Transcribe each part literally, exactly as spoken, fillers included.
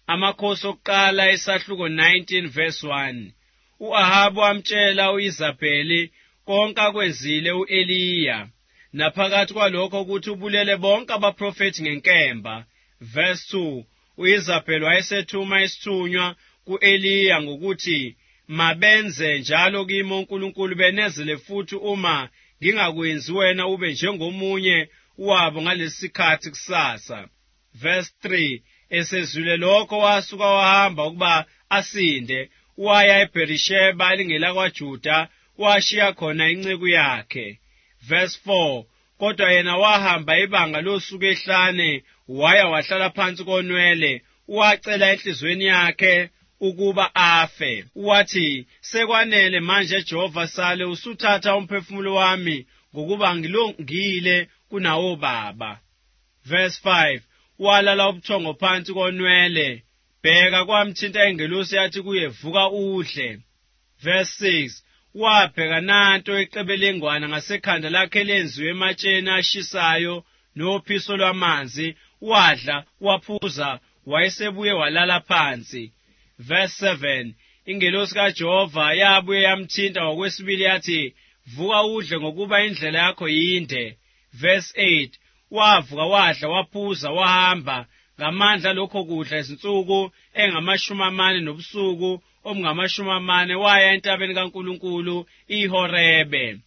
Amakhosi okuqala esahluko nineteen verse one. U-Ahabu wamtshela u-Izabheli konke akwenzile u-Eliya, naphakathi kwalokho ukuthi ubulele bonke abaprofethi ngenkemba. Verse two. U-Izabheli wayesethuma isithunywa ku-Eliya ngokuthi mabenze njalo kimi uNkulunkulu benezele futhi uma ngingakwenzi wena ube njengomunye wabo ngalesi sikhathi kusasa. Verse three. Esezwile lokho wasuka wahamba ukuba asinde, waya eBherisheba elingela kwaJuda, washiya khona inceku yakhe. Verse four. Kodwa yena wahamba ibanga losuku ehlane, waya wahlala phansi konwele, wacela enhlizweni yakhe ukuba afe. Wathi, sekwanele manje Jehova sale usuthatha umphefumulo wami ngokuba ngilungile kunawo baba. Verse five. Walala ubuthongo phansi konwele, bheka kwamthinta ingelosi yathi kuye vuka udle. Verse six. Wabheka nanto eqebelengwana ngasekhanda lakhe lenziwe ematsheni ashisayo nophiso lwamanzi, wadla waphuza, wayesebuye walala phansi. Verse seven. Ingelosi kaJehova yabuye yamthinta ngokwesibili yathi, vuka udle ngokuba indlela yakho yinde. Verse eight. Wavuka wadla waphuza wahamba ngamandla lokho kudla izinsuku engamashumi amane nobusuku obungamashumi amane, waya entabeni kaNkulunkulu iHorebe.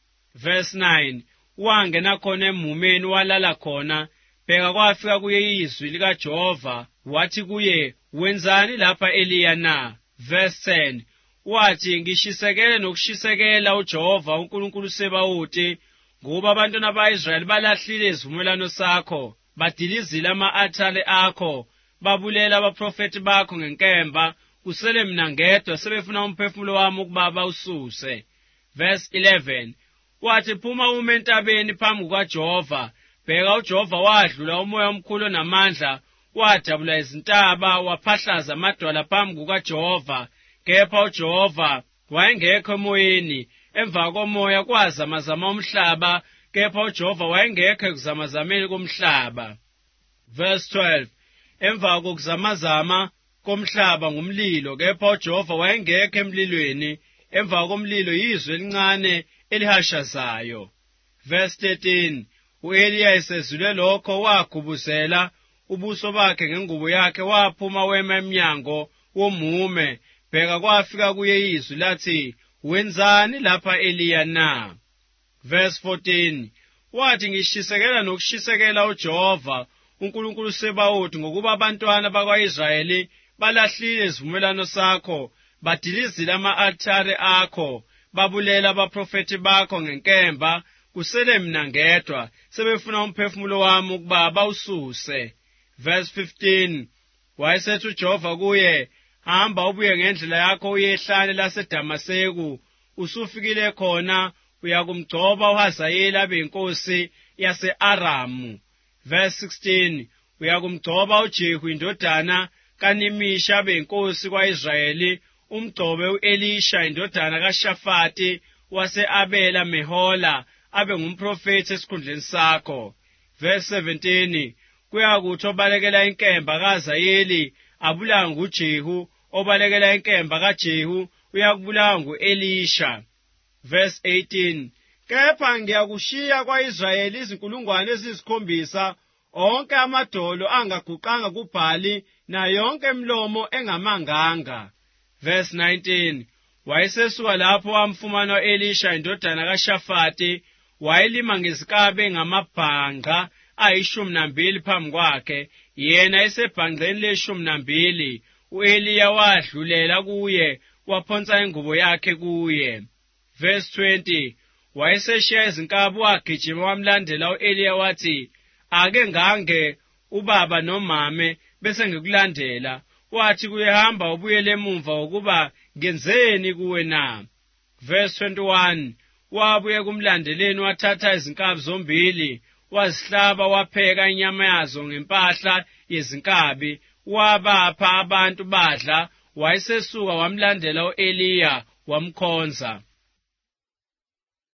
Verse nine. Wangena khona emumeni walala khona, bheka kwafika kuye izwi likaJehova wathi kuye, wenzani lapha Eliya na? Verse ten. Wathi, ngishisekele nokushisekela uJehova uNkulunkulu Sebawuthi, ngoba abantwana ba-Israyeli balahlile isivumelwano sakho, badilizile ama-althare akho, babulela abaprofethi bakho ngenkemba, kusele mina ngedwa sebefuna umphefumulo wami ukuba bawususe. Verse eleven. Wathi, phuma ume entabeni phambi kukaJehova, bheka uJehova wadlula umoya omkhulu onamandla, wadabula izintaba, waphahlaza amadwala phambi kukaJehova, kepha uJehova wayengekho emoyeni. Emva komoya kwazamazama umhlaba, kepha uJehova wayengekho ekuzamazameni komhlaba. Verse twelve. Emva kokuzamazama komhlaba ngumlilo, kepha uJehova wayengekho emlilweni. Emva komlilo yizwi elincane elihashazayo. Verse thirteen. U-Eliya esezwile lokho wagubuzela ubuso bakhe ngengubo yakhe, waphuma wema emnyango womume, bheka kwafika kuye izwi lathi, wenzani lapha Eliya na? Verse fourteen. Wathi, ngishisekela nokushisekela uJehova uNkulunkulu Sebawuthi ngokuba abantwana bakwa-Israyeli balahlile isivumelwano sakho, badilizile ama-althare akho, babulela abaprofethi bakho ngenkemba, kusele mina ngedwa sebefuna umphefumulo wami ukuba bawususe. Verse fifteen. Wayesethi uJehova kuye, hamba ubuye ngendlela yakho uye ehlane laseDamaseku, usufikile khona uyakumgcoba uHazayeli abe inkosi yase-Aramu. Verse sixteen. Uyakumgcoba uJehu indodana kaNimisha abe inkosi kwa-Israyeli, umgcobe u-Elisha indodana kaShafati wase-Abela Mehola abe ngumprofethi esikhundleni sakho. Verse seventeen. Kuyakuthi obalekela inkemba kaHazayeli abulawa nguJehu, obalekela inkemba kaJehu uyakubulawa ngu-Elisha. Verse eighteen. Kepha ngiyakushiya kwa-Israyeli izinkulungwane eziyisikhombisa, onke amadolo angaguqanga kuBhali, na yonke imilomo engamanganga. Verse nineteen. Wayesesuka lapho wamfumana u-Elisha indodana kaShafati, wayelima ngezikabe ngamabhanga ayishumi nambili phambi kwakhe, yena esebhangeni leshumi nambili. U-Eliya wadlulela kuye, waphonsa ingubo yakhe kuye. Verse twenty. Wayeseshiya izinkabi wagijima wamlandela u-Eliya wathi, ake ngange ubaba nomame bese ngikulandela. Wathi kuye, hamba ubuyele emuva ukuba ngenzeni kuwe na? Verse twenty-one. Wabuye kumlandeleni wathatha izinkabi zombili, wazihlaba wapheka inyama yazo ngempahla yezinkabi, wabapha abantu badla. Wayesesuka wamlandela u-Eliya wamkhonza.